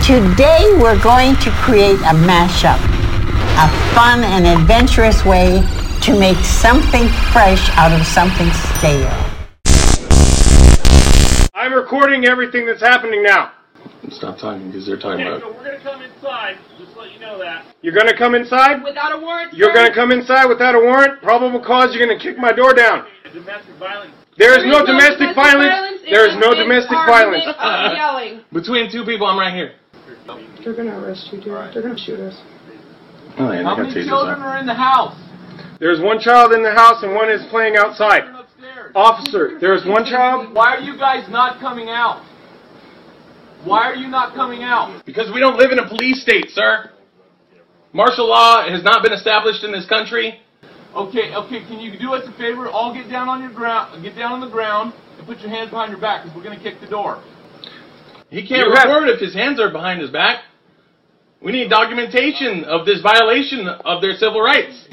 Today we're going to create a mashup, a fun and adventurous way to make something fresh out of something stale. I'm recording everything that's happening now. Stop talking because they're talking about it. So we're going to come inside, just to let you know that. You're going to come inside? Without a warrant, You're going to come inside without a warrant? Probable cause, you're going to kick my door down. Domestic violence. There is no domestic violence. There is no domestic violence. Yelling. Between two people, I'm right here. They're going to arrest you, dude. They're going to shoot us. Oh, yeah, How many children are in the house? There's one child in the house and one is playing outside. Officer, there is one child. Why are you guys not coming out? Why are you not coming out? Because we don't live in a police state, sir. Martial law has not been established in this country. Okay, can you do us a favor? All get down on the ground and put your hands behind your back because we're going to kick the door. He can't record if his hands are behind his back. We need documentation of this violation of their civil rights.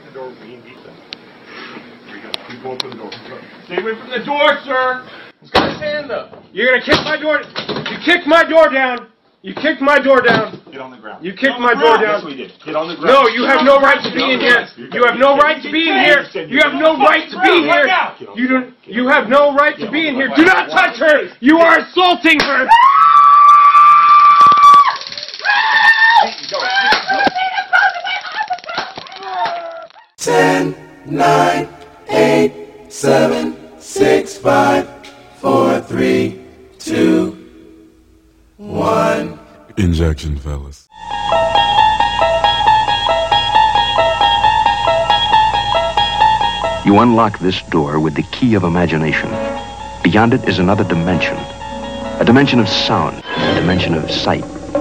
Stay away from the door, sir. He's got his hand up. You're going to kick my door. You kicked my door down. You kicked my door down. Get on the ground. You kicked my door down. Yes, we did. Get on the ground. No, you have no right to be in here. You have no right to be in here. You have no right to be here. You have no right to be in here. Do not touch her. You are assaulting her. 10, 9, 8, 7, 6, 5, 4, 3, 2, 1. Injection, fellas. You unlock this door with the key of imagination. Beyond it is another dimension. A dimension of sound, a dimension of sight,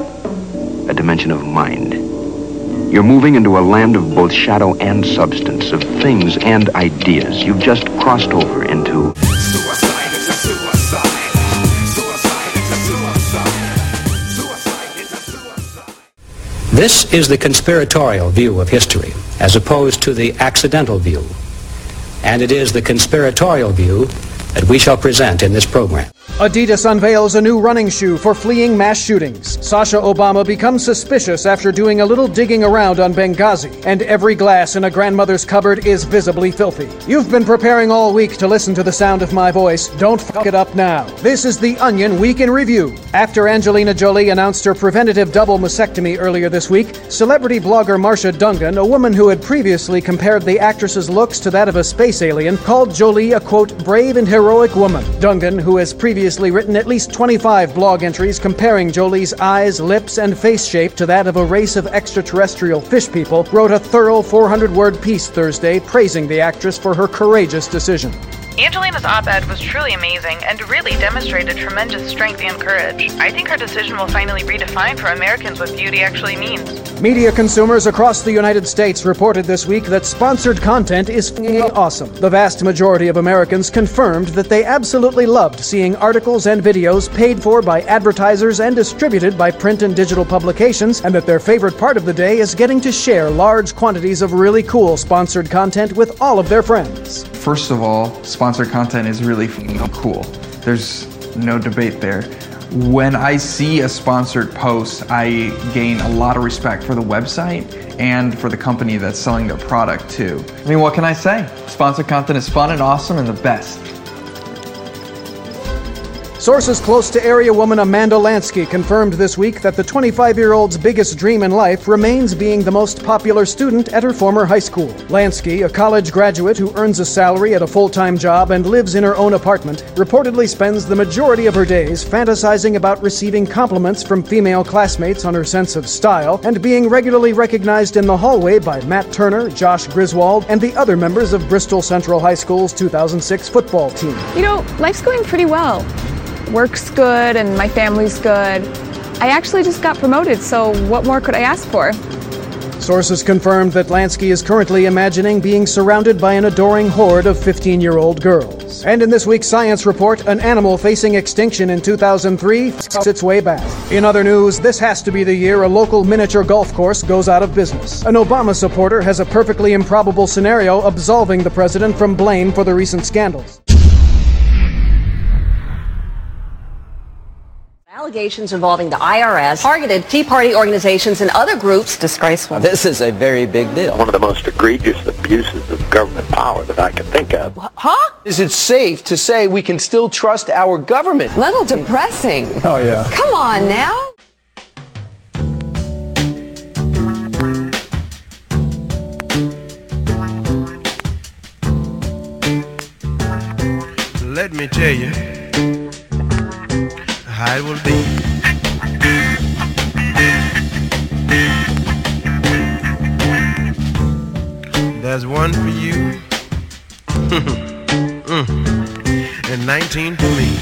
a dimension of mind. You're moving into a land of both shadow and substance, of things and ideas. You've just crossed over into... Suicide, it's a suicide. Suicide, it's a suicide. Suicide, it's a suicide. This is the conspiratorial view of history, as opposed to the accidental view. And it is the conspiratorial view that we shall present in this program. Adidas unveils a new running shoe for fleeing mass shootings. Sasha Obama becomes suspicious after doing a little digging around on Benghazi, and every glass in a grandmother's cupboard is visibly filthy. You've been preparing all week to listen to the sound of my voice. Don't fuck it up now. This is The Onion Week in Review. After Angelina Jolie announced her preventative double mastectomy earlier this week, celebrity blogger Marcia Dungan, a woman who had previously compared the actress's looks to that of a space alien, called Jolie a, quote, brave and heroic woman. Dungan, who has previously written at least 25 blog entries comparing Jolie's eyes, lips, and face shape to that of a race of extraterrestrial fish people, wrote a thorough 400-word piece Thursday praising the actress for her courageous decision. Angelina's op-ed was truly amazing and really demonstrated tremendous strength and courage. I think her decision will finally redefine for Americans what beauty actually means. Media consumers across the United States reported this week that sponsored content is f***ing awesome. The vast majority of Americans confirmed that they absolutely loved seeing articles and videos paid for by advertisers and distributed by print and digital publications, and that their favorite part of the day is getting to share large quantities of really cool sponsored content with all of their friends. First of all, sponsored content is really cool. There's no debate there. When I see a sponsored post, I gain a lot of respect for the website and for the company that's selling their product too. I mean, what can I say? Sponsored content is fun and awesome and the best. Sources close to area woman Amanda Lansky confirmed this week that the 25-year-old's biggest dream in life remains being the most popular student at her former high school. Lansky, a college graduate who earns a salary at a full-time job and lives in her own apartment, reportedly spends the majority of her days fantasizing about receiving compliments from female classmates on her sense of style and being regularly recognized in the hallway by Matt Turner, Josh Griswold, and the other members of Bristol Central High School's 2006 football team. You know, life's going pretty well. Work's good and my family's good. I actually just got promoted, so what more could I ask for? Sources confirmed that Lansky is currently imagining being surrounded by an adoring horde of 15-year-old girls. And in this week's science report, an animal facing extinction in 2003 finds its way back. In other news, this has to be the year a local miniature golf course goes out of business. An Obama supporter has a perfectly improbable scenario absolving the president from blame for the recent scandals. allegations involving the IRS, targeted Tea Party organizations and other groups. Disgraceful. This is a very big deal. One of the most egregious abuses of government power that I can think of. Huh? Is it safe to say we can still trust our government? Little depressing. Oh, yeah. Come on now. Let me tell you how it will be. There's one for you, and 19 for me.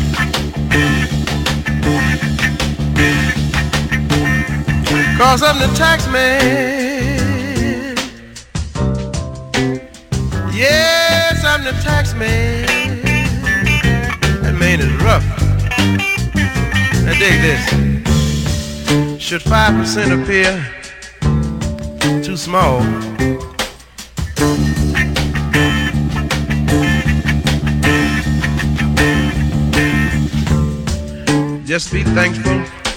Cause I'm the tax man. Yes, I'm the tax man. That man is rough. Now dig this. Should 5% appear too small? Just be thankful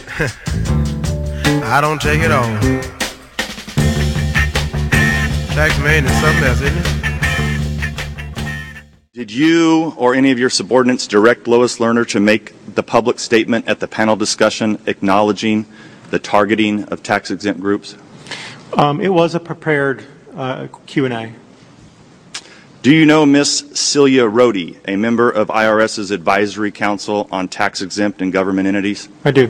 I don't take it all. Tax man is something else, isn't it? Did you or any of your subordinates direct Lois Lerner to make the public statement at the panel discussion acknowledging the targeting of tax-exempt groups? It was a prepared Q&A. Do you know Miss Celia Rohde, a member of IRS's Advisory Council on Tax-Exempt and Government Entities? I do.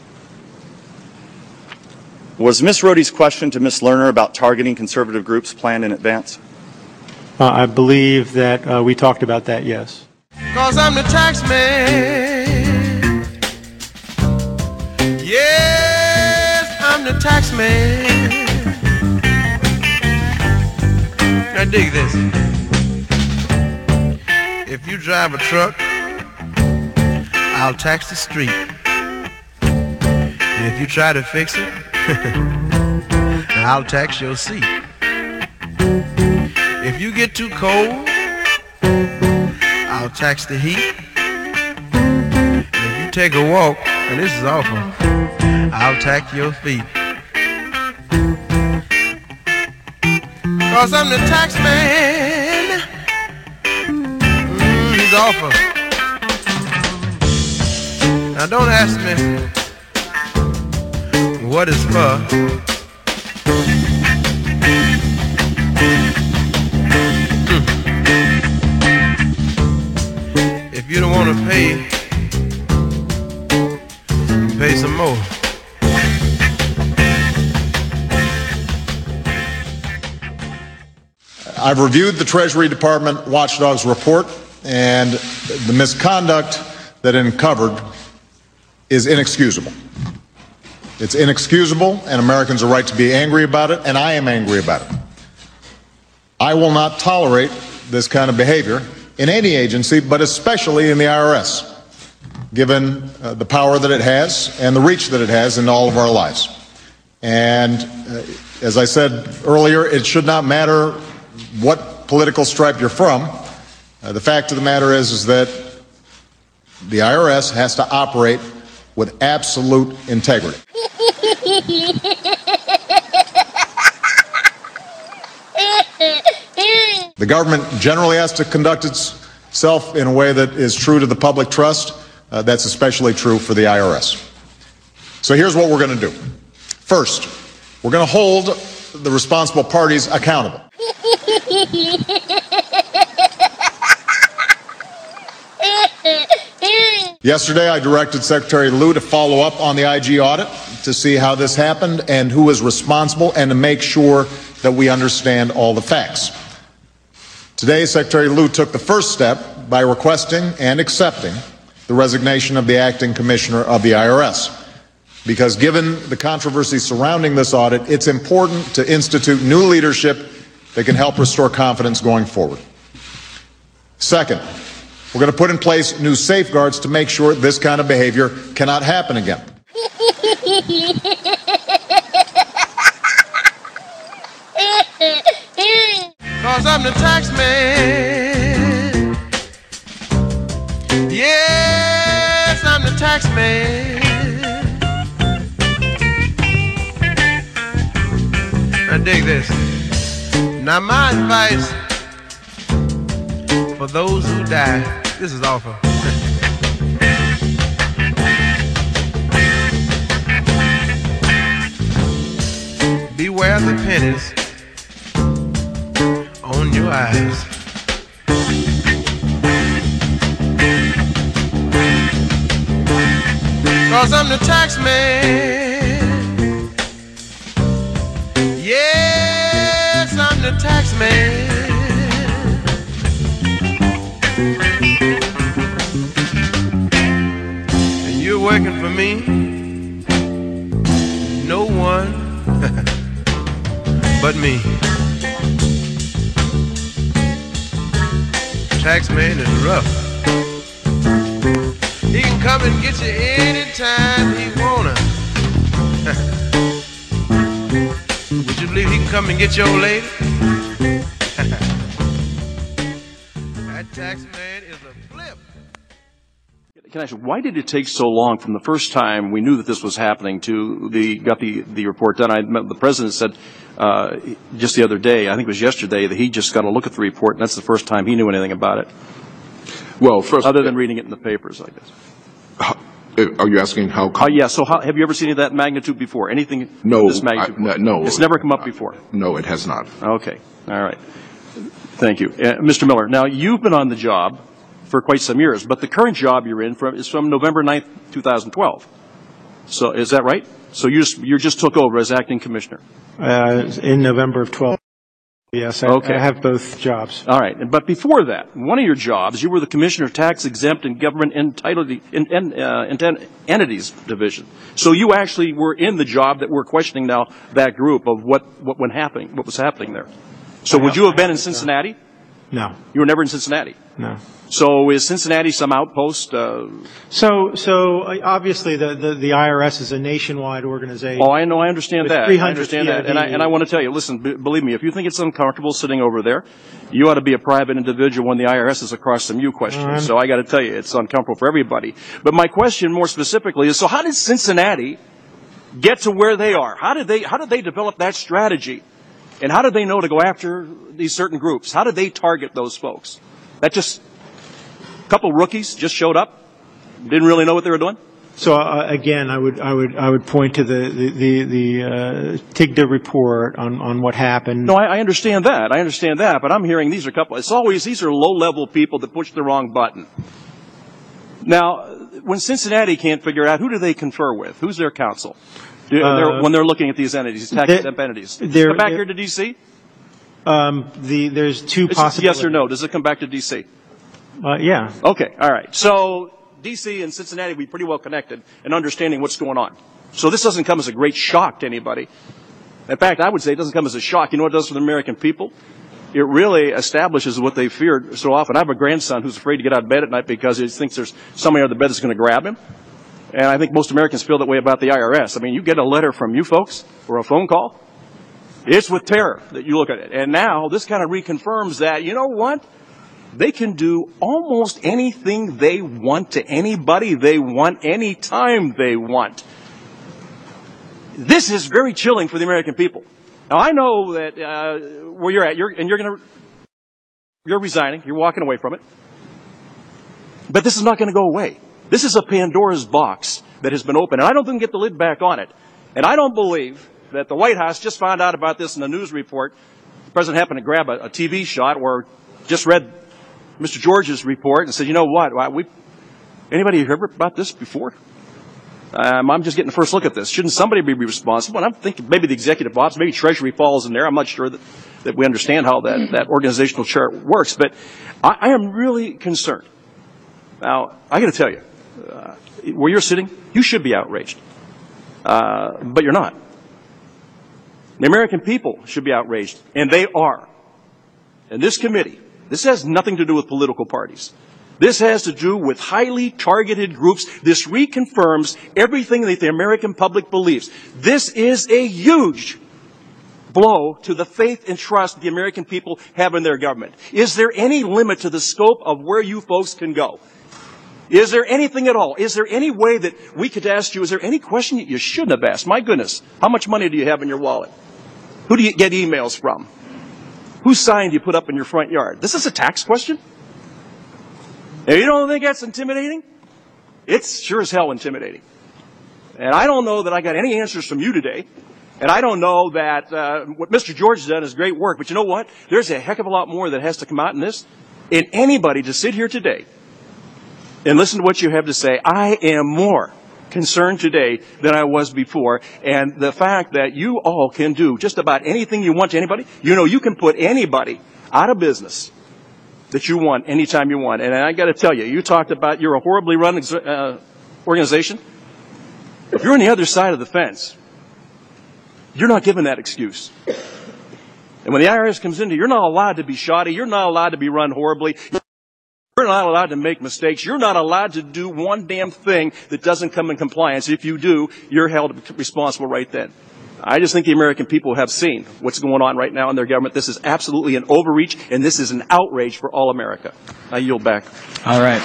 Was Miss Rohde's question to Miss Lerner about targeting conservative groups planned in advance? I believe that we talked about that, yes. Cause I'm the tax man. Yes, I'm the tax man. Now dig this. If you drive a truck, I'll tax the street. And if you try to fix it, I'll tax your seat. If you get too cold, I'll tax the heat. And if you take a walk, and this is awful, I'll tax your feet. Cause I'm the tax man. He's awful. Now don't ask me what it's for. If you don't want to pay, you can pay some more. I've reviewed the Treasury Department watchdog's report, and the misconduct that it uncovered is inexcusable. It's inexcusable, and Americans are right to be angry about it, and I am angry about it. I will not tolerate this kind of behavior in any agency, but especially in the IRS, given the power that it has and the reach that it has in all of our lives. And as I said earlier, it should not matter what political stripe you're from. The fact of the matter is that the IRS has to operate with absolute integrity. The government generally has to conduct itself in a way that is true to the public trust. That's especially true for the IRS. So here's what we're going to do. First, we're going to hold the responsible parties accountable. Yesterday, I directed Secretary Lew to follow up on the IG audit to see how this happened and who is responsible and to make sure that we understand all the facts. Today, Secretary Lew took the first step by requesting and accepting the resignation of the acting commissioner of the IRS. Because given the controversy surrounding this audit, it's important to institute new leadership that can help restore confidence going forward. Second, we're going to put in place new safeguards to make sure this kind of behavior cannot happen again. Cause I'm the tax man. Yes, I'm the tax man. Now dig this. Now my advice for those who die, this is awful. Beware the pennies on your eyes. Cause I'm the tax man. Yes, I'm the tax man. And you're working for me. No one but me. Tax man is rough. He can come and get you anytime he wanna. Would you believe he can come and get your lady? That tax man is a flip. Can I ask you, why did it take so long from the first time we knew that this was happening to got the report done? The president said just the other day, I think it was yesterday, that he just got a look at the report, and that's the first time he knew anything about it. Well, first, other than reading it in the papers, I guess. Are you asking how? Yeah. So, have you ever seen any of that magnitude before? Anything no, of this magnitude? No. It's never come up before. No, it has not. Okay. All right. Thank you, Mr. Miller. Now, you've been on the job for quite some years, but the current job you're in is from November 9th, 2012. So, is that right? So you just took over as acting commissioner. In November of 12. Yes, I have both jobs. All right. But before that, one of your jobs, you were the Commissioner of Tax Exempt and Government Entities Division. So you actually were in the job that we're questioning now, that group of what was happening there. So would you have been in Cincinnati? No. You were never in Cincinnati? No. So is Cincinnati some outpost? So obviously the IRS is a nationwide organization. Oh, I know. I understand that. I understand that. And I want to tell you, listen, believe me, if you think it's uncomfortable sitting over there, you ought to be a private individual when the IRS is across from you questions. So I got to tell you, it's uncomfortable for everybody. But my question more specifically is, so how did Cincinnati get to where they are? How did they develop that strategy? And how did they know to go after these certain groups? How did they target those folks? That just a couple rookies just showed up, didn't really know what they were doing? So again, I would point to the TIGTA report on what happened. No, I understand that. But I'm hearing these are low-level people that push the wrong button. Now, when Cincinnati can't figure out, who do they confer with? Who's their counsel? When they're looking at these entities, tax-exempt entities. Does it come back here to D.C.? There's two possibilities. Yes or no? Does it come back to D.C.? Yeah. Okay, all right. So D.C. and Cincinnati will be pretty well connected in understanding what's going on. So this doesn't come as a great shock to anybody. In fact, I would say it doesn't come as a shock. You know what it does for the American people? It really establishes what they feared so often. I have a grandson who's afraid to get out of bed at night because he thinks there's somebody under the bed that's going to grab him. And I think most Americans feel that way about the IRS. I mean, you get a letter from you folks or a phone call, it's with terror that you look at it. And now this kind of reconfirms that, you know what? They can do almost anything they want to anybody they want, anytime they want. This is very chilling for the American people. Now, I know that where you're at, you're resigning, you're walking away from it. But this is not going to go away. This is a Pandora's box that has been opened, and I don't think we can get the lid back on it. And I don't believe that the White House just found out about this in a news report. The president happened to grab a TV shot or just read Mr. George's report and said, you know what, anybody heard about this before? I'm just getting the first look at this. Shouldn't somebody be responsible? And I'm thinking maybe the executive office, maybe Treasury falls in there. I'm not sure that we understand how that organizational chart works. But I am really concerned. Now, I got to tell you, where you're sitting, you should be outraged. But you're not. The American people should be outraged, and they are. And this committee, this has nothing to do with political parties. This has to do with highly targeted groups. This reconfirms everything that the American public believes. This is a huge blow to the faith and trust the American people have in their government. Is there any limit to the scope of where you folks can go? Is there anything at all? Is there any way that we could ask you, is there any question that you shouldn't have asked? My goodness, how much money do you have in your wallet? Who do you get emails from? Whose sign do you put up in your front yard? This is a tax question? And you don't think that's intimidating? It's sure as hell intimidating. And I don't know that I got any answers from you today. And I don't know that what Mr. George has done is great work. But you know what? There's a heck of a lot more that has to come out in this. And anybody to sit here today and listen to what you have to say, I am more concerned today than I was before. And the fact that you all can do just about anything you want to anybody, you know, you can put anybody out of business that you want anytime you want. And I got to tell you, you talked about you're a horribly run organization. If you're on the other side of the fence, you're not given that excuse. And when the IRS comes into, you're not allowed to be shoddy. You're not allowed to be run horribly. You're not allowed to make mistakes. You're not allowed to do one damn thing that doesn't come in compliance. If you do, you're held responsible right then. I just think the American people have seen what's going on right now in their government. This is absolutely an overreach, and this is an outrage for all America. I yield back. All right.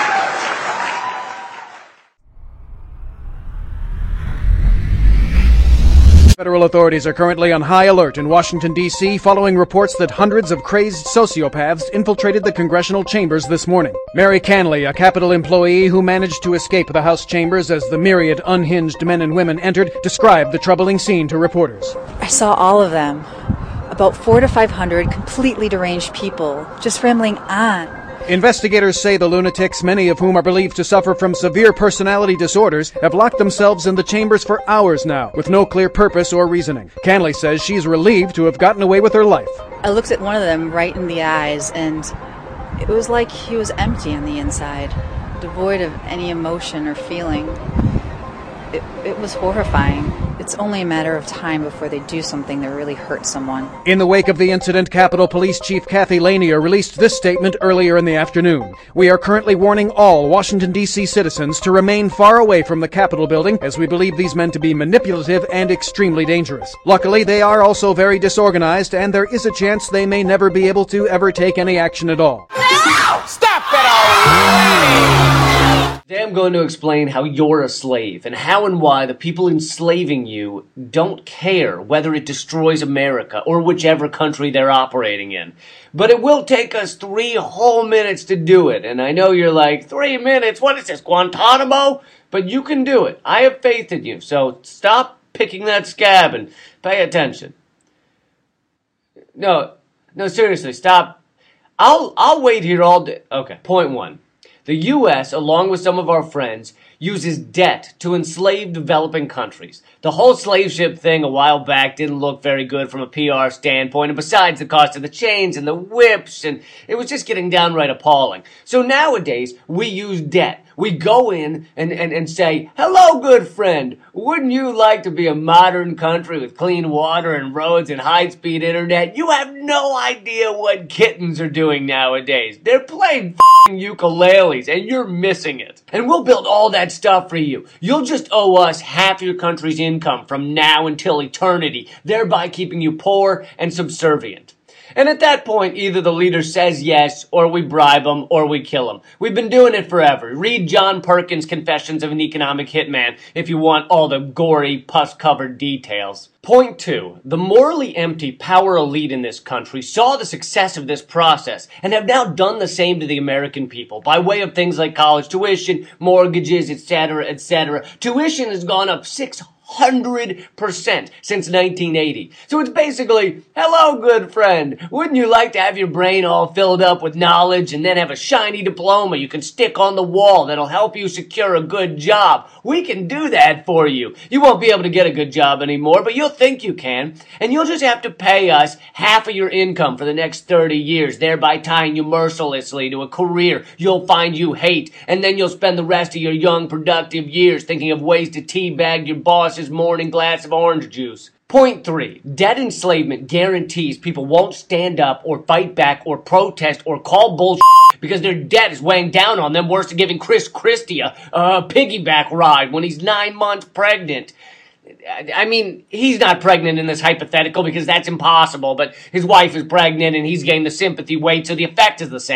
Federal authorities are currently on high alert in Washington, D.C., following reports that hundreds of crazed sociopaths infiltrated the congressional chambers this morning. Mary Canley, a Capitol employee who managed to escape the House chambers as the myriad unhinged men and women entered, described the troubling scene to reporters. I saw all of them. About 400 to 500 completely deranged people, just rambling on. Investigators say the lunatics, many of whom are believed to suffer from severe personality disorders, have locked themselves in the chambers for hours now, with no clear purpose or reasoning. Canley says she's relieved to have gotten away with her life. I looked at one of them right in the eyes, and it was like he was empty on the inside, devoid of any emotion or feeling. It was horrifying. It's only a matter of time before they do something that really hurts someone. In the wake of the incident, Capitol Police Chief Kathy Lanier released this statement earlier in the afternoon. We are currently warning all Washington, D.C. citizens to remain far away from the Capitol building, as we believe these men to be manipulative and extremely dangerous. Luckily, they are also very disorganized, and there is a chance they may never be able to ever take any action at all. No! Stop it already! Today I'm going to explain how you're a slave, and how and why the people enslaving you don't care whether it destroys America or whichever country they're operating in. But it will take us 3 whole minutes to do it, and I know you're like, 3 minutes? What is this, Guantanamo? But you can do it. I have faith in you, so stop picking that scab and pay attention. No, seriously, stop. I'll wait here all day. Okay, point 1. The U.S., along with some of our friends, uses debt to enslave developing countries. The whole slave ship thing a while back didn't look very good from a PR standpoint, and besides the cost of the chains and the whips, and it was just getting downright appalling. So nowadays, we use debt. We go in and say, hello, good friend, wouldn't you like to be a modern country with clean water and roads and high-speed internet? You have no idea what kittens are doing nowadays. They're playing f***ing ukuleles, and you're missing it. And we'll build all that stuff for you. You'll just owe us half your country's income from now until eternity, thereby keeping you poor and subservient. And at that point, either the leader says yes, or we bribe him, or we kill him. We've been doing it forever. Read John Perkins' Confessions of an Economic Hitman if you want all the gory, pus-covered details. Point 2. The morally empty power elite in this country saw the success of this process and have now done the same to the American people by way of things like college tuition, mortgages, etc., etc. Tuition has gone up 600% since 1980. So it's basically, hello, good friend. Wouldn't you like to have your brain all filled up with knowledge and then have a shiny diploma you can stick on the wall that'll help you secure a good job? We can do that for you. You won't be able to get a good job anymore, but you'll think you can. And you'll just have to pay us half of your income for the next 30 years, thereby tying you mercilessly to a career you'll find you hate. And then you'll spend the rest of your young, productive years thinking of ways to teabag your boss's morning glass of orange juice. Point 3. Debt enslavement guarantees people won't stand up or fight back or protest or call bullshit because their debt is weighing down on them worse than giving Chris Christie a piggyback ride when he's 9 months pregnant. I mean, he's not pregnant in this hypothetical because that's impossible, but his wife is pregnant and he's gained the sympathy weight, so the effect is the same.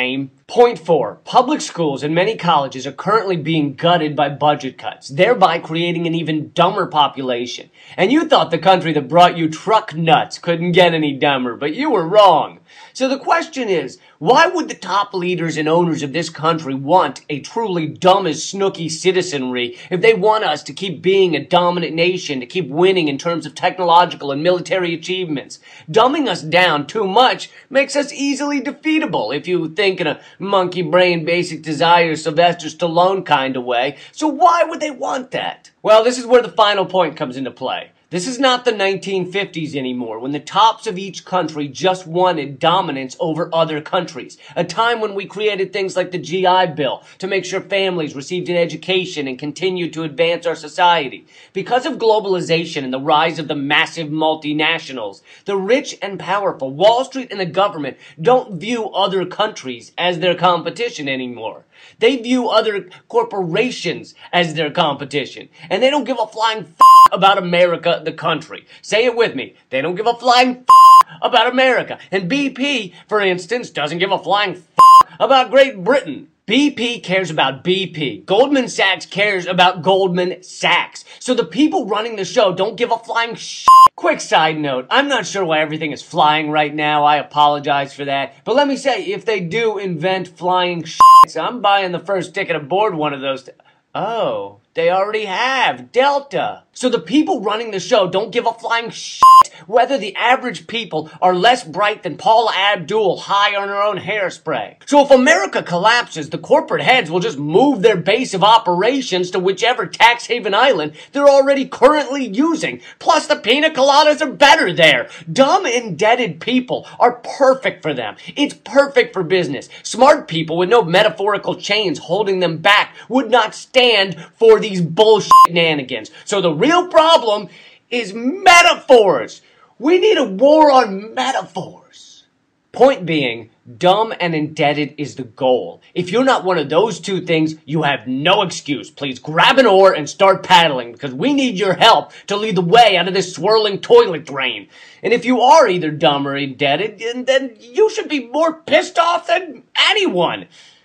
Point 4. Public schools and many colleges are currently being gutted by budget cuts, thereby creating an even dumber population. And you thought the country that brought you truck nuts couldn't get any dumber, but you were wrong. So the question is, why would the top leaders and owners of this country want a truly dumb as Snooki citizenry if they want us to keep being a dominant nation, to keep winning in terms of technological and military achievements? Dumbing us down too much makes us easily defeatable, if you think in a monkey brain basic desire Sylvester Stallone kind of way. So why would they want that? Well, this is where the final point comes into play. This is not the 1950s anymore, when the tops of each country just wanted dominance over other countries. A time when we created things like the GI Bill to make sure families received an education and continued to advance our society. Because of globalization and the rise of the massive multinationals, the rich and powerful, Wall Street and the government don't view other countries as their competition anymore. They view other corporations as their competition. And they don't give a flying about America, the country. Say it with me. They don't give a flying about America. And BP, for instance, doesn't give a flying about Great Britain. BP cares about BP. Goldman Sachs cares about Goldman Sachs. So the people running the show don't give a flying shit. Quick side note, I'm not sure why everything is flying right now. I apologize for that. But let me say, if they do invent flying shit, I'm buying the first ticket aboard one of those. Oh, they already have. Delta. So the people running the show don't give a flying shit whether the average people are less bright than Paula Abdul high on her own hairspray. So if America collapses, the corporate heads will just move their base of operations to whichever tax haven island they're already currently using. Plus the pina coladas are better there. Dumb, indebted people are perfect for them. It's perfect for business. Smart people with no metaphorical chains holding them back would not stand for these bullshit shenanigans. So the real problem is metaphors. We need a war on metaphors. Point being, dumb and indebted is the goal. If you're not one of those two things, you have no excuse. Please grab an oar and start paddling, because we need your help to lead the way out of this swirling toilet drain. And if you are either dumb or indebted, then you should be more pissed off than anyone.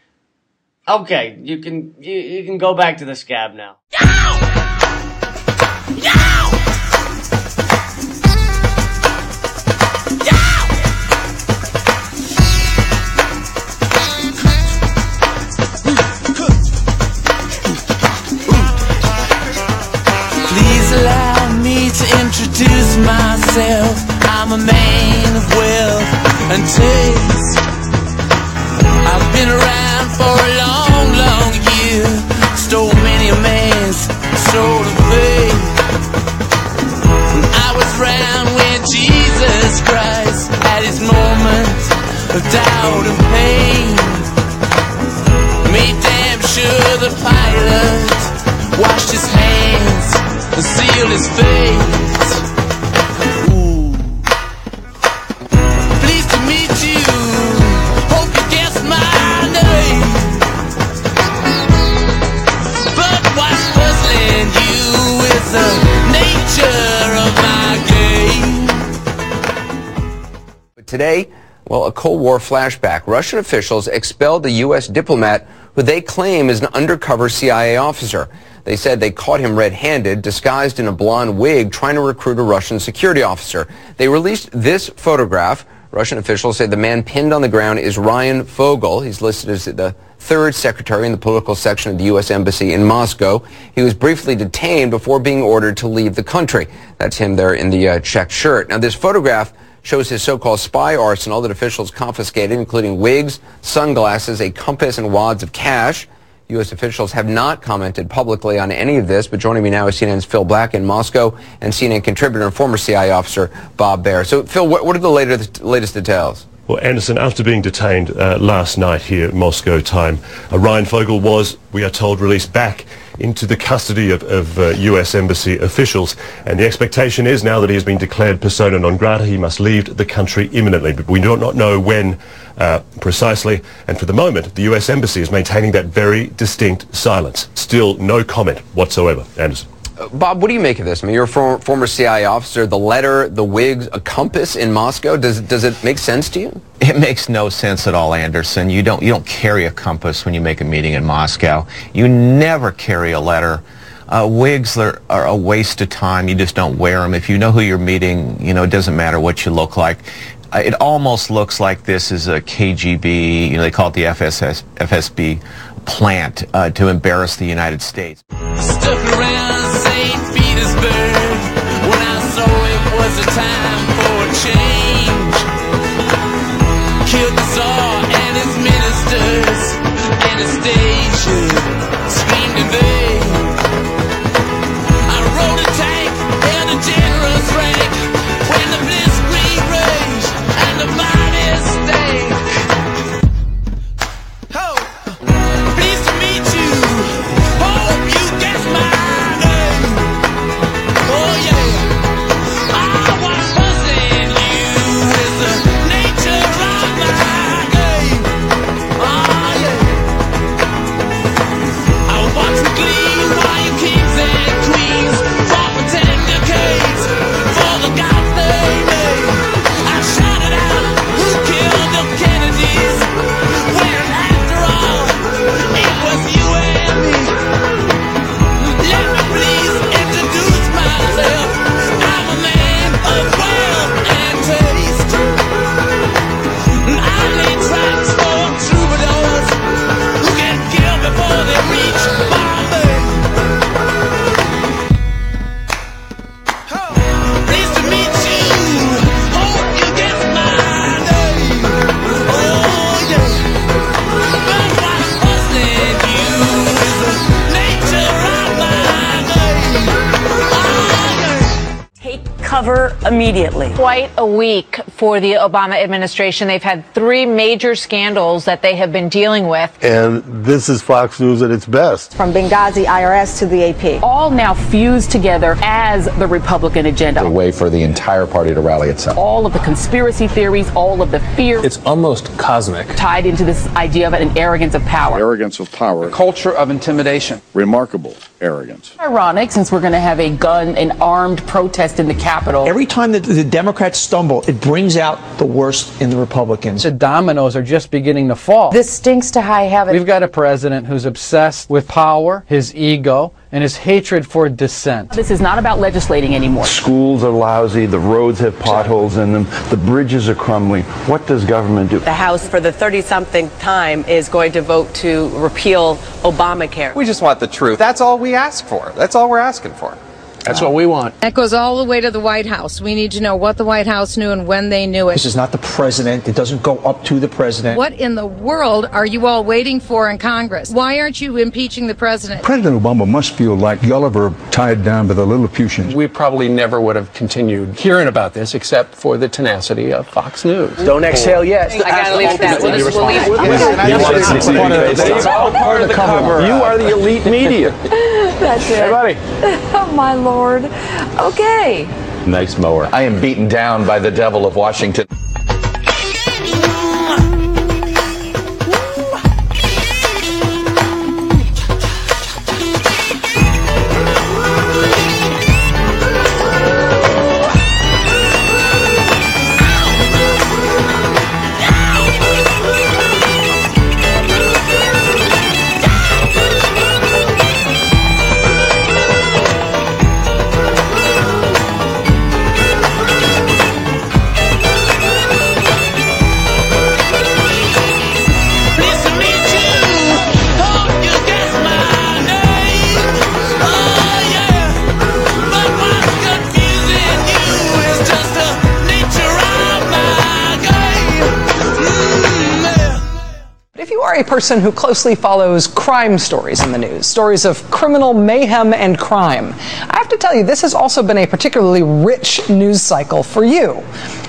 Okay, you can go back to the scab now. Please allow me to introduce myself. I'm a man of wealth and taste. I've been around for a long, long year. Stole many a man's soul of faith. I was around when Jesus Christ had his moments of doubt and pain. Made damn sure the pilot washed his hands and sealed his fate. Ooh. Pleased to meet you. Hope you guessed my name. But what's puzzling you is the nature of my game. Today, well, a Cold War flashback. Russian officials expelled the U.S. diplomat who they claim is an undercover CIA officer. They said they caught him red-handed, disguised in a blonde wig, trying to recruit a Russian security officer. They released this photograph. Russian officials say the man pinned on the ground is Ryan Fogel. He's listed as the third secretary in the political section of the U.S. Embassy in Moscow. He was briefly detained before being ordered to leave the country. That's him there in the checked shirt. Now, this photograph shows his so-called spy arsenal that officials confiscated, including wigs, sunglasses, a compass, and wads of cash. U.S. officials have not commented publicly on any of this, but joining me now is CNN's Phil Black in Moscow and CNN contributor and former CIA officer Bob Baer. So, Phil, what are the latest details? Well, Anderson, after being detained last night here at Moscow time, Ryan Fogel was, we are told, released back into the custody of U.S. Embassy officials. And the expectation is now that he has been declared persona non grata, he must leave the country imminently. But we do not know when precisely. And for the moment, the U.S. Embassy is maintaining that very distinct silence. Still no comment whatsoever. Anderson. Bob, what do you make of this? I mean, you're a former CIA officer. The letter, the wigs, a compass in Moscow. Does it make sense to you? It makes no sense at all, Anderson. You don't carry a compass when you make a meeting in Moscow. You never carry a letter. Wigs are a waste of time. You just don't wear them. If you know who you're meeting, it doesn't matter what you look like. It almost looks like this is a KGB, they call it the FSB plant to embarrass the United States. Stuck around St. Petersburg when I saw it was a time for a change. Killed the Tsar and his ministers, Anastasia screamed in vain. I rode a tank, held a generous rank when the blitzkrieg raged and the bodies stank. Pleased to meet you. Hope you guess my name. Oh yeah. I was buzzing you with the nature of my game. Oh yeah. I watch the gleam while you kings and queens fought for 10 decades for the gods they made. I shouted out, who killed the Kennedys? When after all, it was you and me. Let me please introduce myself. I'm a man of wealth and taste. I lay tracks for troubadours who get killed before they reach Bombay. Pleased to meet you. Hope you guess my name. Oh yeah. But what's buzzing you is the nature of my name. Oh yeah. Take cover immediately. Quite a week for the Obama administration. They've had 3 major scandals that they have been dealing with. And this is Fox News at its best. From Benghazi IRS to the AP. All now fused together as the Republican agenda. A way for the entire party to rally itself. All of the conspiracy theories, all of the fear. It's almost cosmic. Tied into this idea of an arrogance of power. Arrogance of power. A culture of intimidation. Remarkable arrogance. Ironic, since we're going to have an armed protest in the Capitol. Every time that the Democrats stumble, it brings out the worst in the Republicans. The dominoes are just beginning to fall. This stinks to high heaven. We've got a president who's obsessed with power, his ego, and his hatred for dissent. This is not about legislating anymore. Schools are lousy, the roads have potholes in them, the bridges are crumbling. What does government do? The House, for the 30-something time, is going to vote to repeal Obamacare. We just want the truth. That's all we ask for. That's all we're asking for. That's what we want. That goes all the way to the White House. We need to know what the White House knew and when they knew it. This is not the president. It doesn't go up to the president. What in the world are you all waiting for in Congress? Why aren't you impeaching the president? President Obama must feel like Gulliver tied down by the Lilliputians. We probably never would have continued hearing about this except for the tenacity of Fox News. Don't exhale yet. I gotta leave it at that. It's all part of the cover. You are the elite media. That's it. Hey, buddy. Oh, my Lord. Okay. Nice mower. I am beaten down by the devil of Washington. A person who closely follows crime stories in the news, stories of criminal mayhem and crime. I have to tell you, this has also been a particularly rich news cycle for you.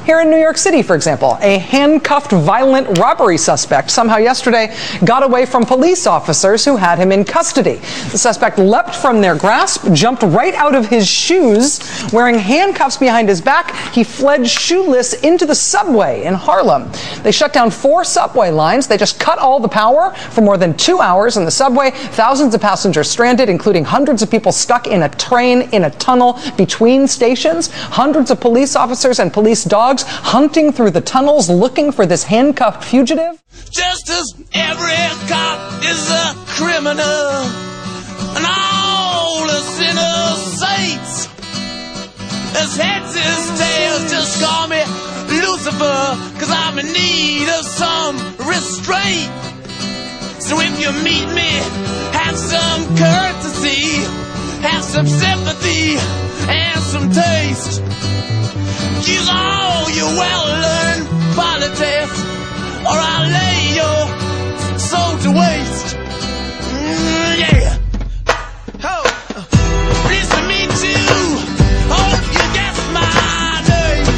Here in New York City, for example, a handcuffed violent robbery suspect somehow yesterday got away from police officers who had him in custody. The suspect leapt from their grasp, jumped right out of his shoes. Wearing handcuffs behind his back, he fled shoeless into the subway in Harlem. They shut down 4 subway lines. They just cut all the power for more than 2 hours in the subway. Thousands of passengers stranded, including hundreds of people stuck in a train in a tunnel between stations. Hundreds of police officers and police dogs hunting through the tunnels looking for this handcuffed fugitive. Just as every cop is a criminal, and all the sinners saints. As heads is tails, just call me Lucifer, 'cause I'm in need of some restraint. So if you meet me, have some courtesy, have some sympathy, and some taste. Use all your well-learned politics, or I'll lay your soul to waste. Yeah. Oh, pleased to meet you. Hope you guess my name.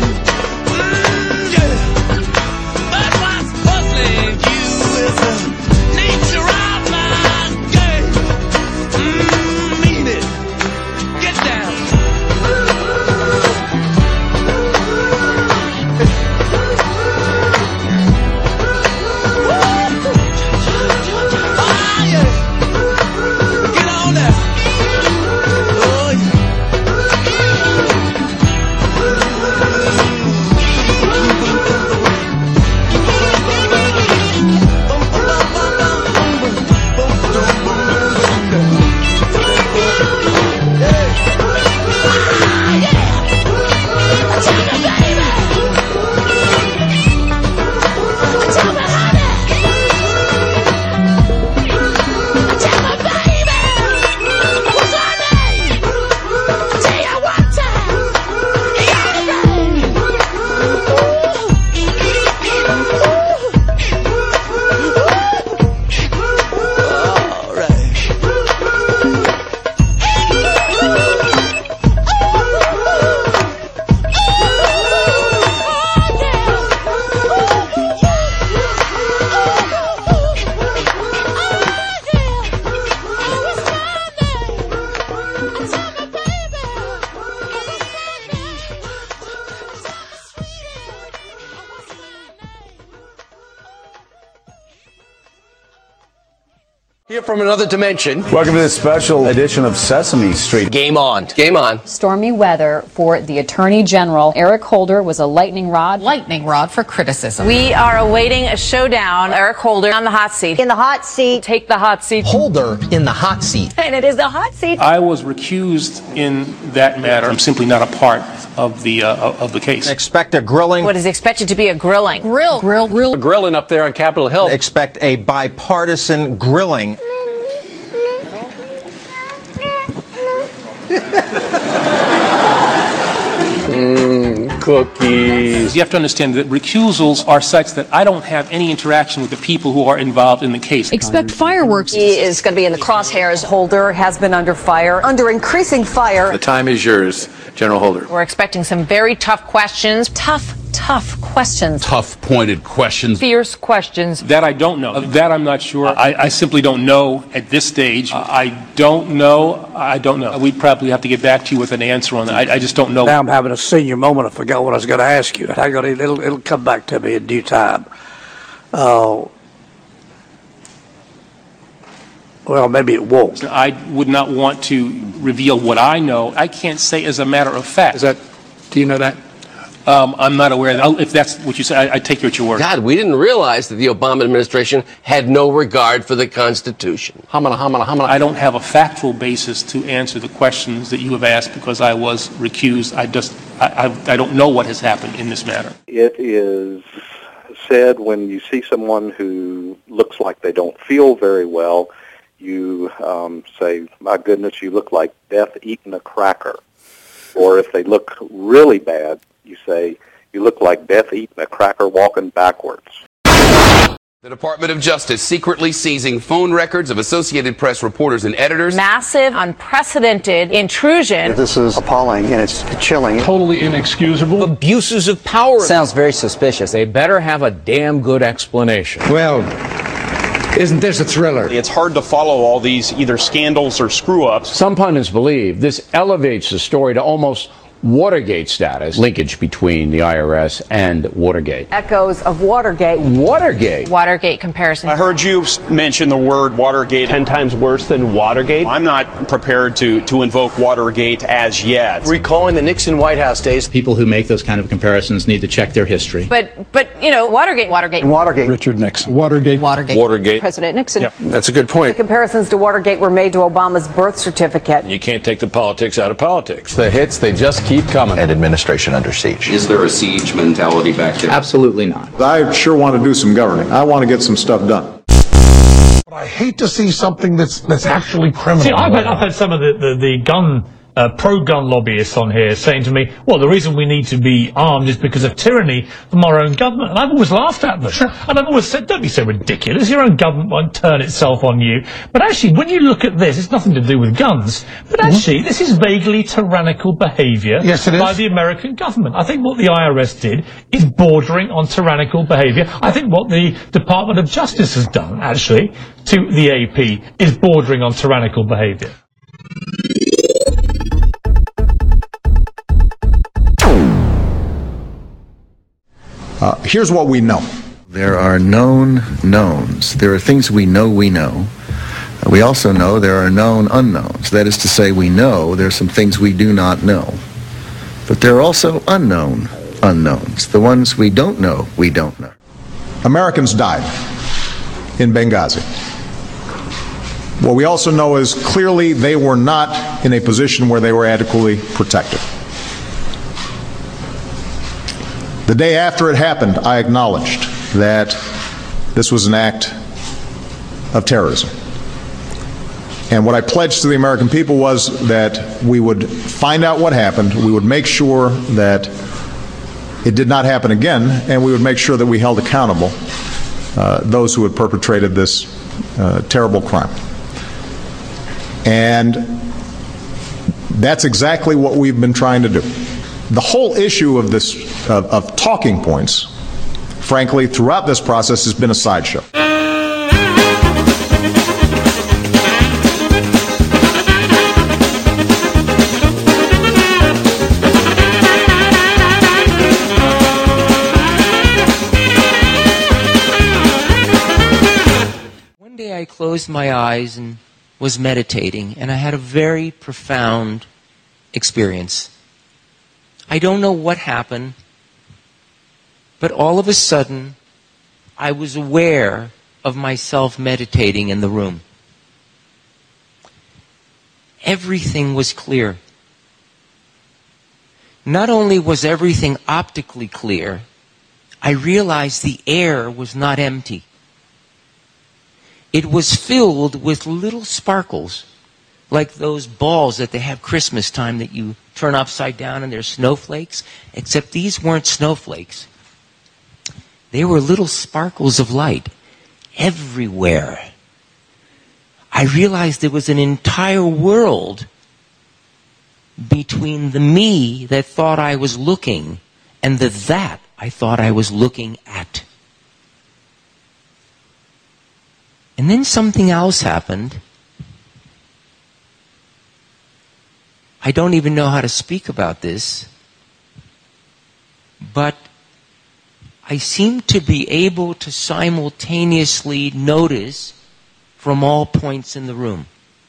Yeah. But what's puzzling you is the nature of my game. Mean it. Get down. Here from another dimension. Welcome to this special edition of Sesame Street. Game on. Game on. Stormy weather for the Attorney General. Eric Holder was a lightning rod. Lightning rod for criticism. We are awaiting a showdown. Eric Holder on the hot seat. In the hot seat. Take the hot seat. Holder in the hot seat. And it is the hot seat. I was recused in that matter. I'm simply not a part of the case. Expect a grilling. What is expected to be a grilling? Grill. Grilling up there on Capitol Hill. Expect a bipartisan grilling. Cookies. You have to understand that recusals are such that I don't have any interaction with the people who are involved in the case. Expect fireworks. He is going to be in the crosshairs. Holder has been under fire, under increasing fire. The time is yours, General Holder. We're expecting some very tough questions. Tough questions. Tough, pointed questions. Fierce questions. That I don't know. That I'm not sure. I simply don't know at this stage. I don't know. We'd probably have to get back to you with an answer on that. I just don't know. Now I'm having a senior moment. I forgot what I was going to ask you. It'll come back to me in due time. Well, maybe it won't. I would not want to reveal what I know. I can't say as a matter of fact. Do you know that? I'm not aware of that. If that's what you say, I take you at your word. God, we didn't realize that the Obama administration had no regard for the Constitution. I don't have a factual basis to answer the questions that you have asked because I was recused. I don't know what has happened in this matter. It is said when you see someone who looks like they don't feel very well, you say, my goodness, you look like death eating a cracker. Or if they look really bad, you say, you look like death eating a cracker walking backwards. The Department of Justice secretly seizing phone records of Associated Press reporters and editors. Massive, unprecedented intrusion. This is appalling and it's chilling. Totally inexcusable. Abuses of power. Sounds very suspicious. They better have a damn good explanation. Well, isn't this a thriller? It's hard to follow all these either scandals or screw-ups. Some pundits believe this elevates the story to almost Watergate status. Linkage between the IRS and Watergate. Echoes of Watergate. Watergate comparison. I heard you mention the word Watergate 10 times worse than Watergate. I'm not prepared to invoke Watergate as yet. Recalling the Nixon White House days. People who make those kind of comparisons need to check their history. But you know, Watergate. Richard Nixon. Watergate. President Nixon. Yep, that's a good point. The comparisons to Watergate were made to Obama's birth certificate. You can't take the politics out of politics. The hits, they just keep coming. An administration under siege. Is there a siege mentality back there? Absolutely not. I sure want to do some governing. I want to get some stuff done. But I hate to see something that's actually criminal. See, I've had some of the gun pro-gun lobbyists on here saying to me, well, the reason we need to be armed is because of tyranny from our own government. And I've always laughed at them. And I've always said, don't be so ridiculous. Your own government won't turn itself on you. But actually, when you look at this, it's nothing to do with guns. But actually, this is vaguely tyrannical behaviour by the American government. I think what the IRS did is bordering on tyrannical behaviour. I think what the Department of Justice has done, actually, to the AP is bordering on tyrannical behaviour. Here's what we know. There are known knowns. There are things we know we know. We also know there are known unknowns. That is to say, we know there are some things we do not know. But there are also unknown unknowns. The ones we don't know, we don't know. Americans died in Benghazi. What we also know is clearly they were not in a position where they were adequately protected. The day after it happened, I acknowledged that this was an act of terrorism. And what I pledged to the American people was that we would find out what happened, we would make sure that it did not happen again, and we would make sure that we held accountable those who had perpetrated this terrible crime. And that's exactly what we've been trying to do. The whole issue of this, of talking points, frankly, throughout this process has been a sideshow. One day I closed my eyes and was meditating, and I had a very profound experience. I don't know what happened, but all of a sudden, I was aware of myself meditating in the room. Everything was clear. Not only was everything optically clear, I realized the air was not empty. It was filled with little sparkles, like those balls that they have Christmas time that you turn upside down and they're snowflakes, except these weren't snowflakes. They were little sparkles of light everywhere. I realized there was an entire world between the me that thought I was looking and the that I thought I was looking at. And then something else happened. I don't even know how to speak about this, but I seem to be able to simultaneously notice from all points in the room.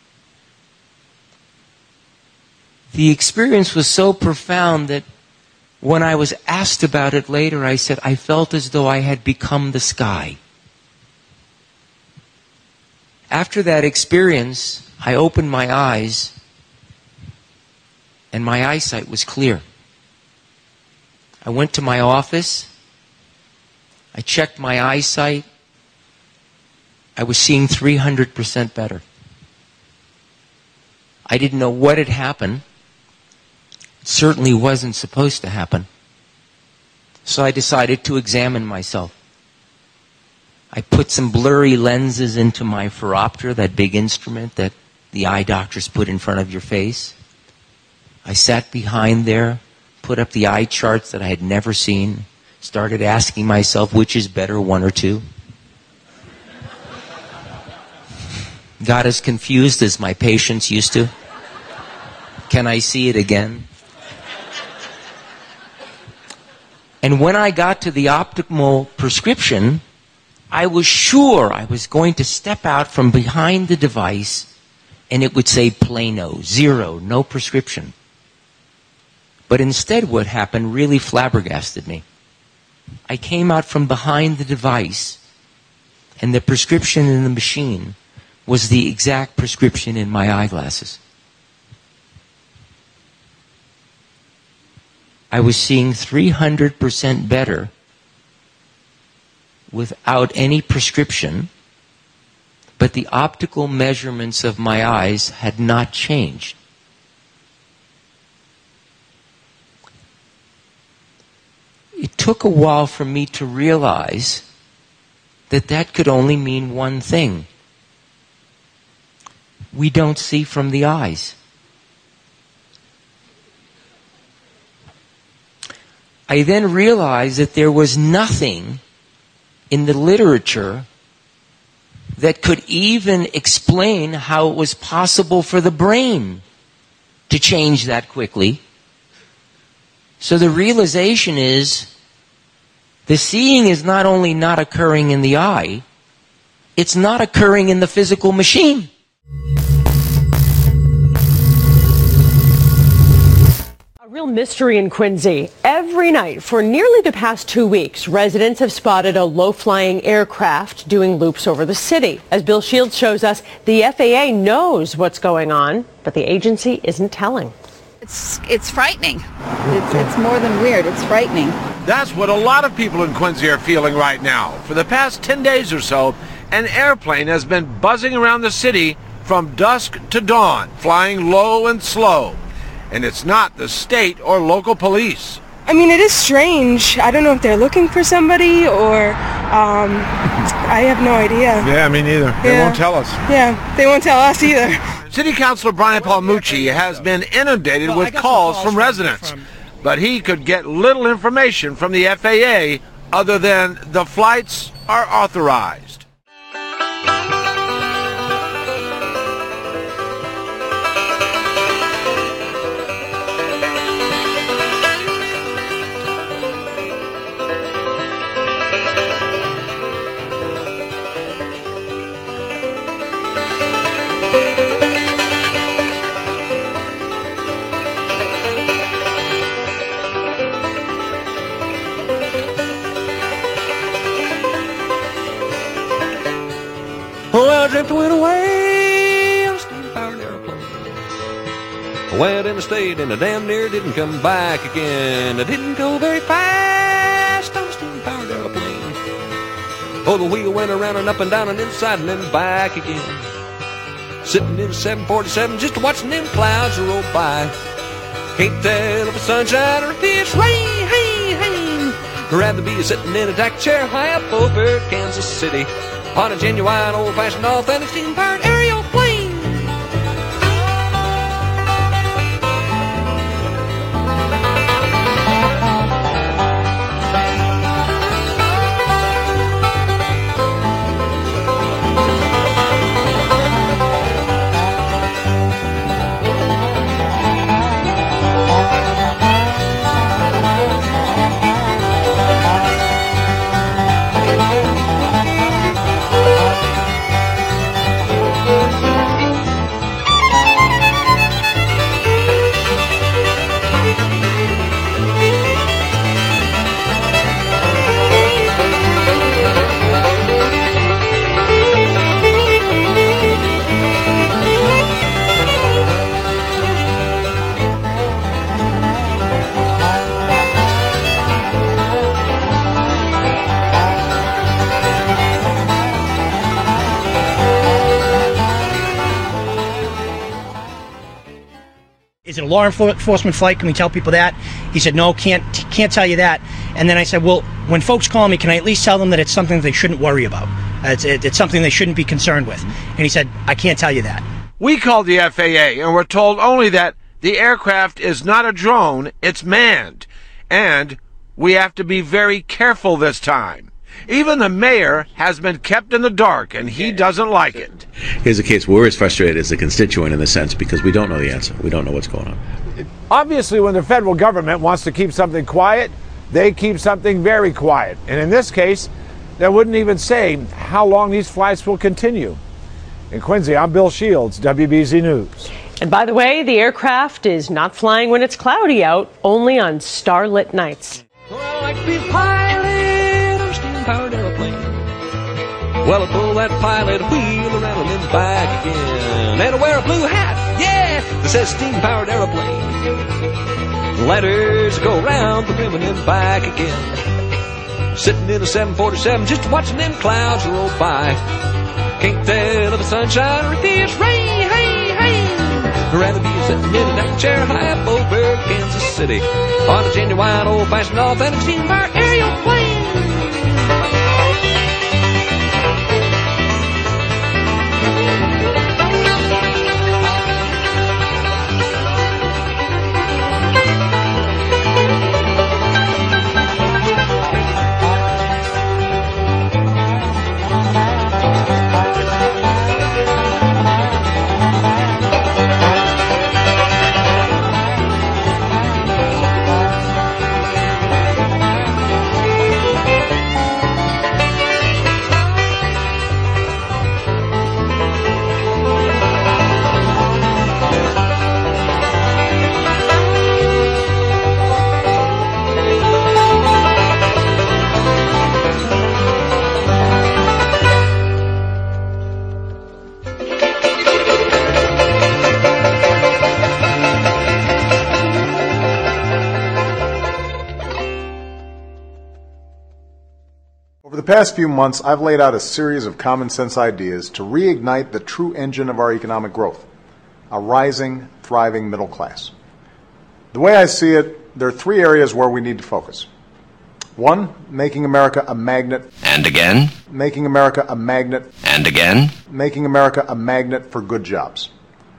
The experience was so profound that when I was asked about it later, I said, I felt as though I had become the sky. After that experience, I opened my eyes, and my eyesight was clear. I went to my office. I checked my eyesight. I was seeing 300% better. I didn't know what had happened. It certainly wasn't supposed to happen. So I decided to examine myself. I put some blurry lenses into my phoropter, that big instrument that the eye doctors put in front of your face. I sat behind there, put up the eye charts that I had never seen, started asking myself which is better, 1 or 2. Got as confused as my patients used to. Can I see it again? And when I got to the optimal prescription, I was sure I was going to step out from behind the device and it would say Plano, 0, no prescription. But instead what happened really flabbergasted me. I came out from behind the device and the prescription in the machine was the exact prescription in my eyeglasses. I was seeing 300% better without any prescription, but the optical measurements of my eyes had not changed. It took a while for me to realize that that could only mean one thing. We don't see from the eyes. I then realized that there was nothing in the literature that could even explain how it was possible for the brain to change that quickly. So the realization is the seeing is not only not occurring in the eye, it's not occurring in the physical machine. Real mystery in Quincy. Every night for nearly the past 2 weeks, residents have spotted a low-flying aircraft doing loops over the city. As Bill Shields shows us, the FAA knows what's going on, but the agency isn't telling. It's frightening. It's more than weird. It's frightening. That's what a lot of people in Quincy are feeling right now. For the past 10 days or so, an airplane has been buzzing around the city from dusk to dawn, flying low and slow. And it's not the state or local police. I mean, it is strange. I don't know if they're looking for somebody or I have no idea. Yeah, me neither. They won't tell us. Yeah, they won't tell us either. City Councilor Brian Palmucci has been inundated with calls from residents, but he could get little information from the FAA other than the flights are authorized. Well, I drifted away on a steam-powered airplane. I went in the state and I damn near didn't come back again. I didn't go very fast on a steam-powered airplane. Oh, the wheel went around and up and down and inside and then back again. Sitting in a 747 just watching them clouds roll by. Can't tell if it's sunshine or if it's rain. I'd rather be sitting in a deck chair high up over Kansas City on a genuine old-fashioned authentic steam-powered aerial plane. Is it a law enforcement flight? Can we tell people that? He said, no, can't tell you that. And then I said, well, when folks call me, can I at least tell them that it's something that they shouldn't worry about? It's something they shouldn't be concerned with. And he said, I can't tell you that. We called the FAA and were told only that the aircraft is not a drone, it's manned. And we have to be very careful this time. Even the mayor has been kept in the dark, and he doesn't like it. Here's the case. We're as frustrated as the constituent in the sense because we don't know the answer. We don't know what's going on. Obviously, when the federal government wants to keep something quiet, they keep something very quiet. And in this case, they wouldn't even say how long these flights will continue. In Quincy, I'm Bill Shields, WBZ News. And by the way, the aircraft is not flying when it's cloudy out, only on starlit nights. Well, I like to be a pilot on a steam-powered aeroplane. Well, I pull that pilot wheel around and then back again. And I wear a blue hat, yeah, that says steam-powered aeroplane. Letters go round the rim and then back again. Sitting in a 747 just watching them clouds roll by. Can't tell if it's sunshine or if it's rain, hey, hey. I'd rather be sitting in a deck chair high up over Kansas City on a genuine old-fashioned authentic steam-powered aeroplane. Over the past few months, I've laid out a series of common sense ideas to reignite the true engine of our economic growth, a rising, thriving middle class. The way I see it, there are three areas where we need to focus. One, making America a magnet. And again. Making America a magnet. And again. Making America a magnet for good jobs.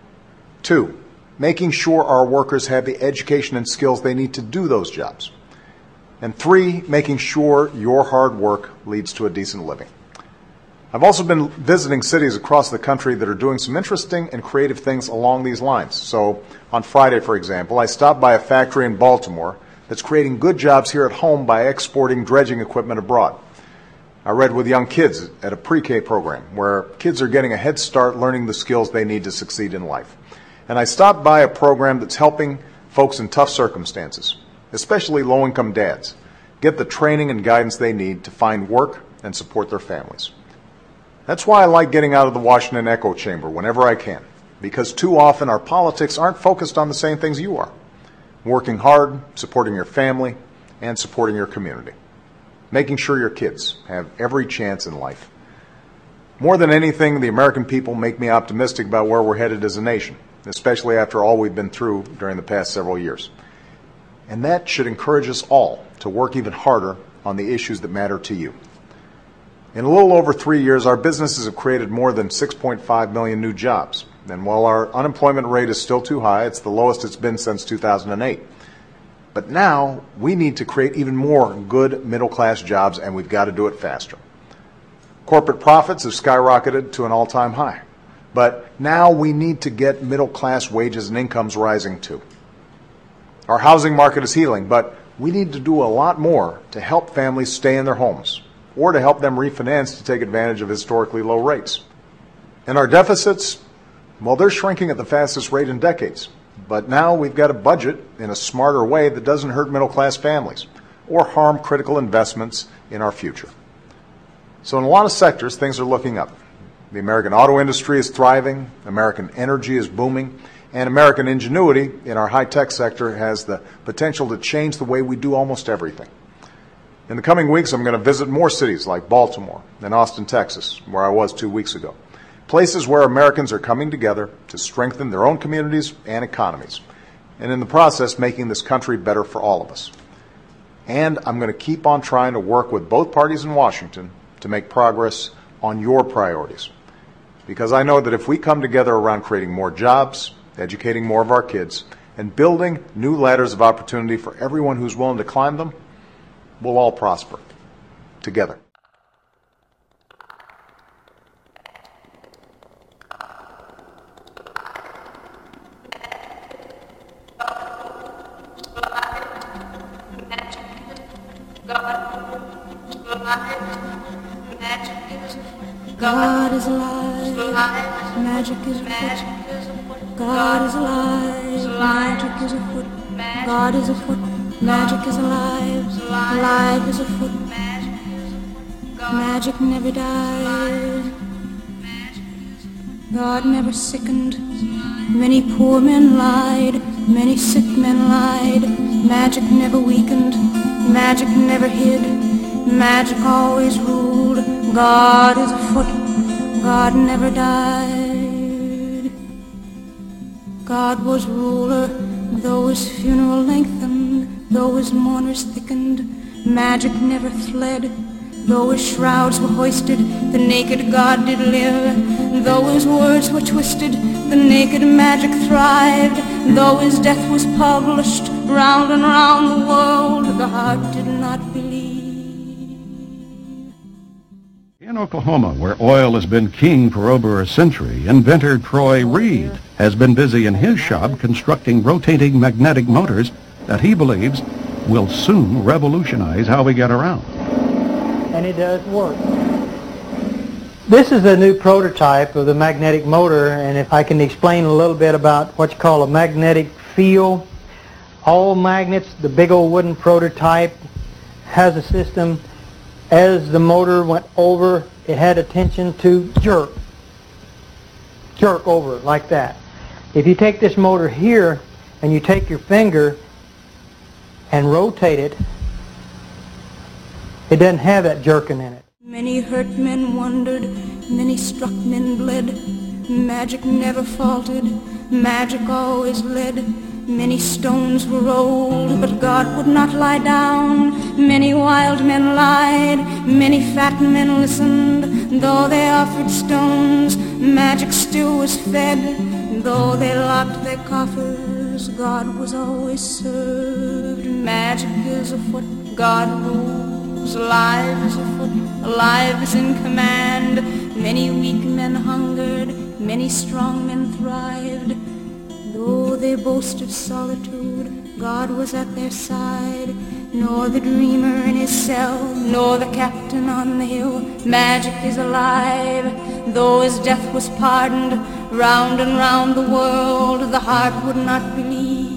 Two, making sure our workers have the education and skills they need to do those jobs. And three, making sure your hard work leads to a decent living. I've also been visiting cities across the country that are doing some interesting and creative things along these lines. So on Friday, for example, I stopped by a factory in Baltimore that's creating good jobs here at home by exporting dredging equipment abroad. I read with young kids at a pre-K program where kids are getting a head start learning the skills they need to succeed in life. And I stopped by a program that's helping folks in tough circumstances, especially low-income dads, get the training and guidance they need to find work and support their families. That's why I like getting out of the Washington echo chamber whenever I can, because too often our politics aren't focused on the same things you are. Working hard, supporting your family, and supporting your community. Making sure your kids have every chance in life. More than anything, the American people make me optimistic about where we're headed as a nation, especially after all we've been through during the past several years. And that should encourage us all to work even harder on the issues that matter to you. In a little over 3 years, our businesses have created more than 6.5 million new jobs. And while our unemployment rate is still too high, it's the lowest it's been since 2008. But now we need to create even more good middle-class jobs, and we've got to do it faster. Corporate profits have skyrocketed to an all-time high. But now we need to get middle-class wages and incomes rising too. Our housing market is healing, but we need to do a lot more to help families stay in their homes or to help them refinance to take advantage of historically low rates. And our deficits, well, they're shrinking at the fastest rate in decades. But now we've got to budget in a smarter way that doesn't hurt middle-class families or harm critical investments in our future. So in a lot of sectors, things are looking up. The American auto industry is thriving, American energy is booming, and American ingenuity in our high-tech sector has the potential to change the way we do almost everything. In the coming weeks, I'm going to visit more cities like Baltimore and Austin, Texas, where I was 2 weeks ago. Places where Americans are coming together to strengthen their own communities and economies, and in the process making this country better for all of us. And I'm going to keep on trying to work with both parties in Washington to make progress on your priorities. Because I know that if we come together around creating more jobs, educating more of our kids, and building new ladders of opportunity for everyone who's willing to climb them, we'll all prosper together. God is alive, magic is afoot. God is alive, magic is afoot. God is afoot, magic is alive, alive is afoot. Magic never died, God never sickened. Many poor men lied, many sick men lied. Magic never weakened, magic never hid. Magic always ruled. God is afoot, God never died. God was ruler, though his funeral lengthened, though his mourners thickened. Magic never fled, though his shrouds were hoisted, the naked God did live. Though his words were twisted, the naked magic thrived. Though his death was published round and round the world, the heart did not believe. In Oklahoma, where oil has been king for over a century, inventor Troy Reed has been busy in his shop constructing rotating magnetic motors that he believes will soon revolutionize how we get around. And it does work. This is a new prototype of the magnetic motor, and if I can explain a little bit about what you call a magnetic field. All magnets, the big old wooden prototype, has a system. As the motor went over, it had a tension to jerk over like that. If you take this motor here and you take your finger and rotate it, it doesn't have that jerking in it. Many hurt men wondered, many struck men bled. Magic never faltered, magic always led. Many stones were rolled, but God would not lie down. Many wild men lied, many fat men listened. Though they offered stones, magic still was fed. Though they locked their coffers, God was always served. Magic is afoot, God rules. Alive is afoot, alive is in command. Many weak men hungered, many strong men thrived. Though they boasted solitude, God was at their side. Nor the dreamer in his cell, nor the captain on the hill. Magic is alive, though his death was pardoned. Round and round the world, the heart would not believe.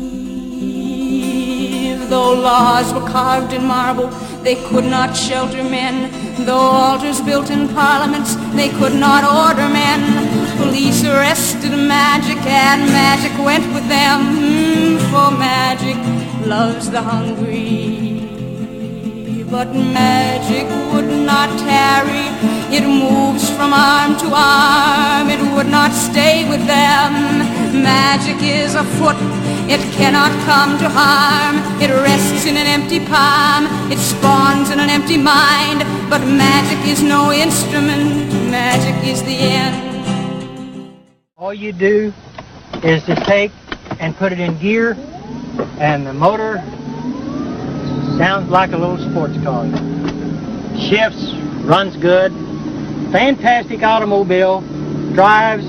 Though laws were carved in marble, they could not shelter men. Though altars built in parliaments, they could not order men. Police arrested magic, and magic went with them. For magic loves the hungry. But magic would not tarry, it moves from arm to arm. It would not stay with them. Magic is afoot, it cannot come to harm. It rests in an empty palm, it spawns in an empty mind. But magic is no instrument, magic is the end. All you do is to take and put it in gear, and the motor sounds like a little sports car. Shifts, runs good, fantastic automobile, drives.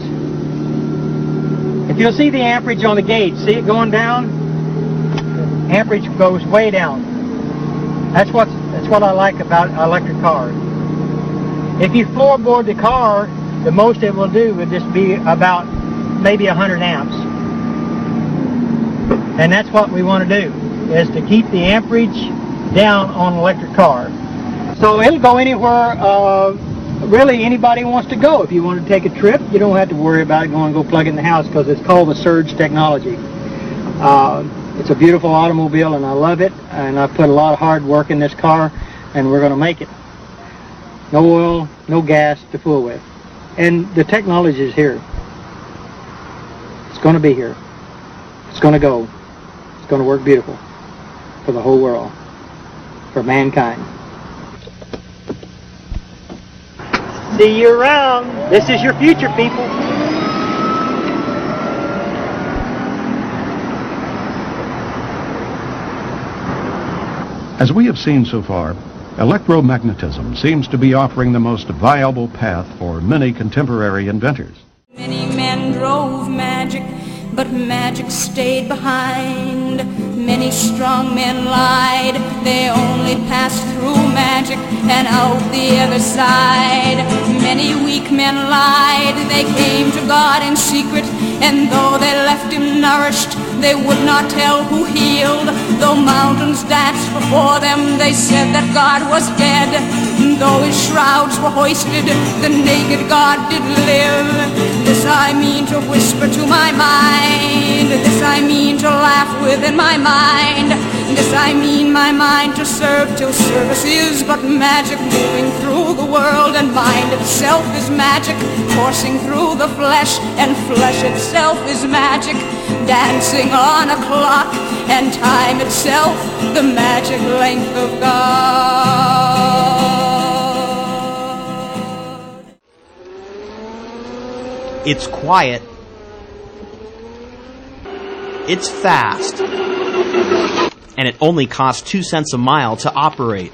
If you'll see the amperage on the gauge, see it going down? Amperage goes way down. That's what I like about electric cars. If you floorboard the car, the most it will do would just be about maybe 100 amps. And that's what we want to do, is to keep the amperage down on an electric car. So it'll go anywhere really anybody wants to go. If you want to take a trip, you don't have to worry about going to go plug it in the house, because it's called the Surge technology. It's a beautiful automobile and I love it, and I put a lot of hard work in this car, and we're going to make it. No oil, no gas to fool with. And the technology is here. It's going to be here. It's going to go. It's going to work beautiful for the whole world. for mankind. See you around. This is your future, people. As we have seen so far, electromagnetism seems to be offering the most viable path for many contemporary inventors. Many men drove magic, but magic stayed behind. Many strong men lied, they only passed through magic and out the other side. Many weak men lied, they came to God in secret, and though they left him nourished, they would not tell who healed. Though mountains danced before them, they said that God was dead. Though his shrouds were hoisted, the naked God did live. This I mean to whisper to my mind, this I mean to laugh with in my mind, this I mean my mind to serve till service is but magic moving through the world, and mind itself is magic coursing through the flesh, and flesh itself is magic dancing on a clock, and time itself the magic length of God. It's quiet. It's fast. And it only costs 2 cents a mile to operate.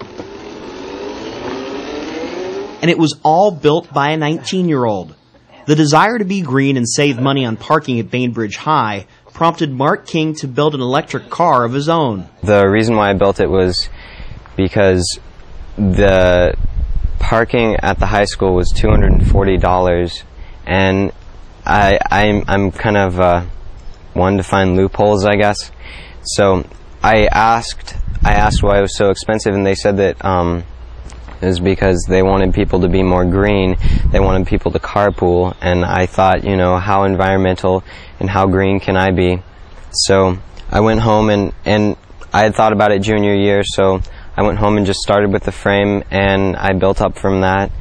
And it was all built by a 19-year-old. The desire to be green and save money on parking at Bainbridge High prompted Mark King to build an electric car of his own. The reason why I built it was because the parking at the high school was $240, and I'm kind of one to find loopholes, I guess. So I asked why it was so expensive, and they said that it was because they wanted people to be more green. They wanted people to carpool, and I thought, you know, how environmental and how green can I be? So I went home, and I had thought about it junior year, so I went home and just started with the frame, and I built up from that.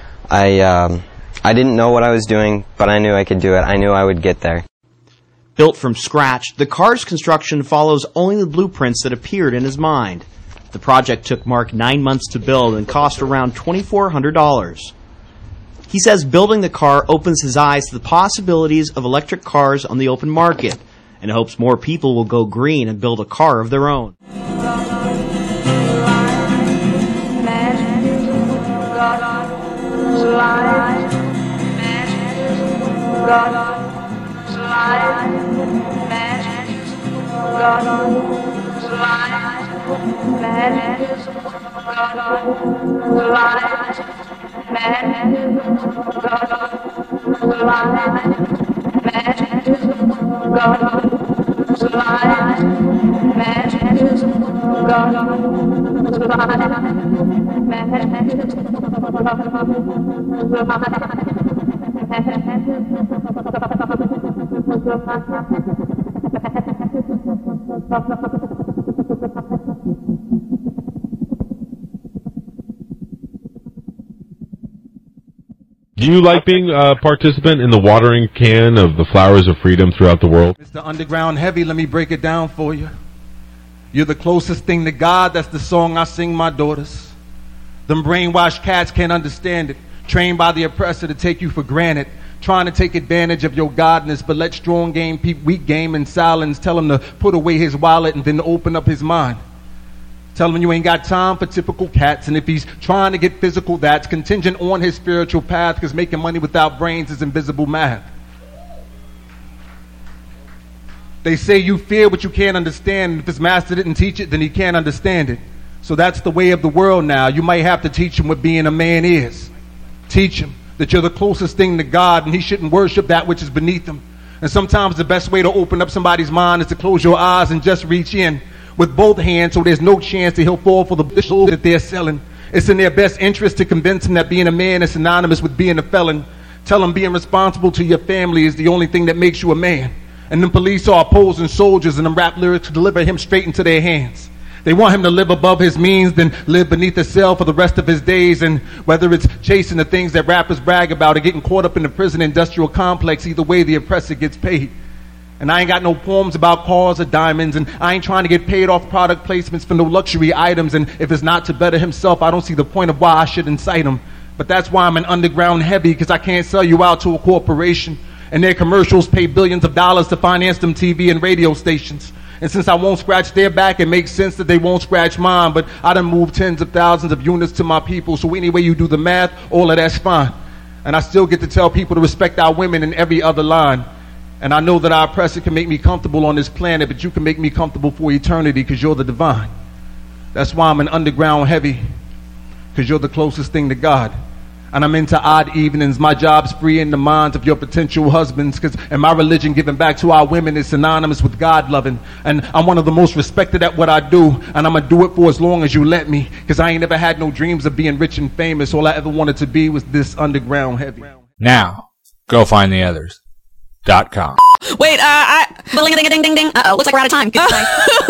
I didn't know what I was doing, but I knew I could do it. I knew I would get there. Built from scratch, the car's construction follows only the blueprints that appeared in his mind. The project took Mark 9 months to build and cost around $2,400. He says building the car opens his eyes to the possibilities of electric cars on the open market, and hopes more people will go green and build a car of their own. Do you like being a participant in the watering can of the flowers of freedom throughout the world? Mr. Underground Heavy, let me break it down for you. You're the closest thing to God. That's the song I sing my daughters. Them brainwashed cats can't understand it. Trained by the oppressor to take you for granted. Trying to take advantage of your godness, but let strong game peep weak game in silence. Tell him to put away his wallet and then open up his mind. Tell him you ain't got time for typical cats, and if he's trying to get physical, that's contingent on his spiritual path, because making money without brains is invisible math. They say you fear what you can't understand, and if his master didn't teach it, then he can't understand it. So that's the way of the world now. You might have to teach him what being a man is. Teach him that you're the closest thing to God, and he shouldn't worship that which is beneath him. And sometimes the best way to open up somebody's mind is to close your eyes and just reach in with both hands, so there's no chance that he'll fall for the bullshit that they're selling. It's in their best interest to convince him that being a man is synonymous with being a felon. Tell him being responsible to your family is the only thing that makes you a man. And then police are opposing soldiers, and them rap lyrics deliver him straight into their hands. They want him to live above his means, then live beneath a cell for the rest of his days. And whether it's chasing the things that rappers brag about or getting caught up in the prison industrial complex, either way the oppressor gets paid. And I ain't got no poems about cars or diamonds, and I ain't trying to get paid off product placements for no luxury items, and if it's not to better himself, I don't see the point of why I should incite him. But that's why I'm an underground heavy, because I can't sell you out to a corporation, and their commercials pay billions of dollars to finance them TV and radio stations. And since I won't scratch their back, it makes sense that they won't scratch mine, but I done moved tens of thousands of units to my people, so any way you do the math, all of that's fine. And I still get to tell people to respect our women in every other line. And I know that our oppressor can make me comfortable on this planet, but you can make me comfortable for eternity because you're the divine. That's why I'm an underground heavy, because you're the closest thing to God. And I'm into odd evenings. My job's freeing the minds of your potential husbands, and my religion giving back to our women is synonymous with God loving. And I'm one of the most respected at what I do, and I'm going to do it for as long as you let me, because I ain't never had no dreams of being rich and famous. All I ever wanted to be was this underground heavy. Now, go find the others.com. Wait, ding, ding, ding, ding. Uh-oh, looks like we're out of time. Goodbye.